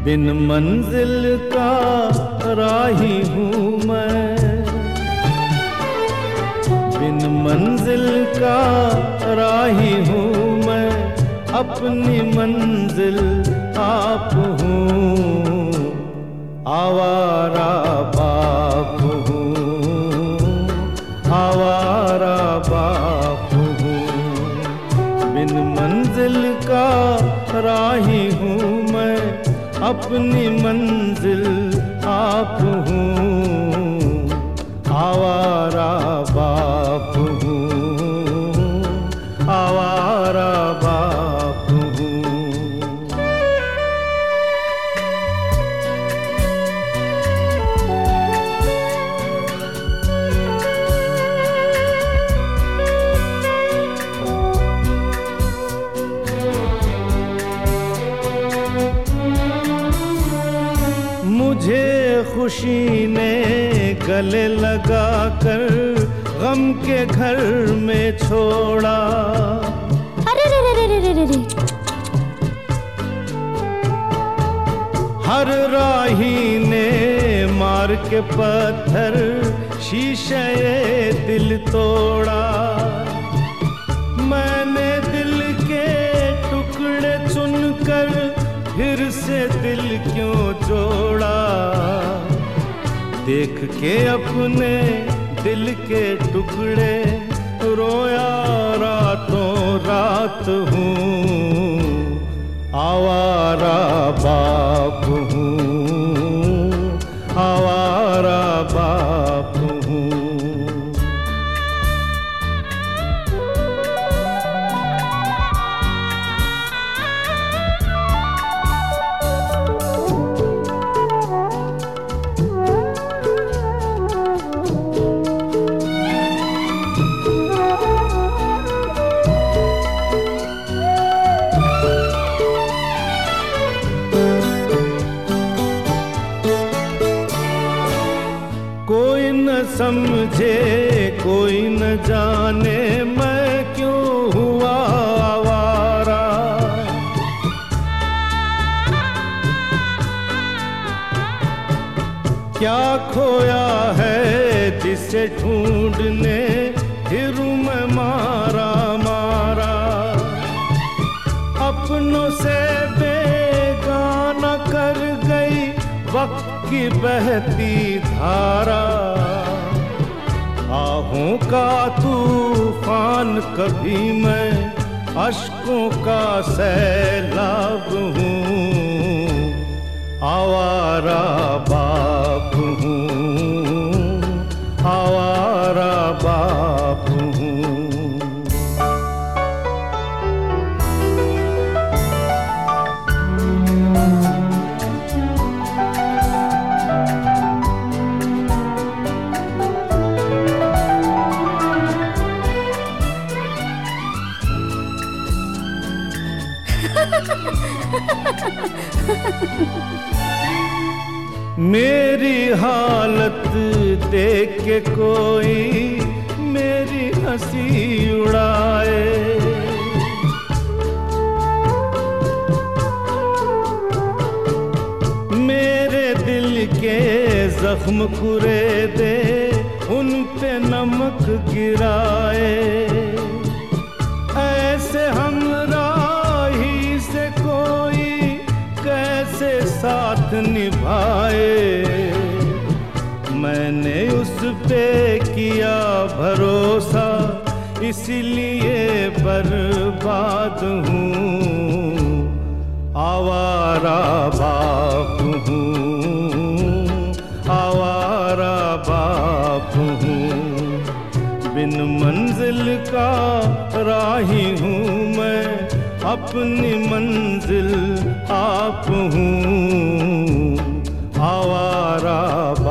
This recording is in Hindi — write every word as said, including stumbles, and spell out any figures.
बिन मंजिल का राही हूँ मैं, बिन मंजिल का राही हूँ मैं, अपनी मंजिल आप हूँ, आवारा बाप हूँ, आवारा बाप हूँ। बिन मंजिल का राही हूँ मैं, अपनी मंजिल आप हूँ, आवारा बाप हूँ, आवारा बाप हूँ। मुझे खुशी ने गले लगा कर गम के घर में छोड़ा। अरे रे रे रे रे रे रे। हर राही ने मार के पत्थर शीशे दिल तोड़ा। मैंने दिल के टुकड़े चुनकर फिर से दिल क्यों जोड़ा। देख के अपने दिल के टुकड़े रोया रातों रात हूँ, आवारा बाप हूँ, आवारा बाप हूँ। कोई न समझे कोई न जाने मैं क्यों हुआ आवारा। क्या खोया है जिसे ढूंढने फिरूं मैं मारा मारा। अपनों से बेगाना कर गई वक्त की बहती धारा। आहों का तूफान कभी मैं अश्कों का सैलाब हूँ, आवारा बाप हूँ, आवारा बाप हूँ। मेरी हालत देख के कोई मेरी हंसी उड़ाए। मेरे दिल के जख्म कुरेदे उन पे नमक गिराए। ऐसे हमराही से कोई कैसे साथ निभाए। मैंने उस पे किया भरोसा इसलिए बर्बाद हूँ, आवारा बाप हूँ, आवारा बाप हूँ। बिन मंजिल का राही हूँ मैं, अपनी मंजिल आप हूँ, आवारा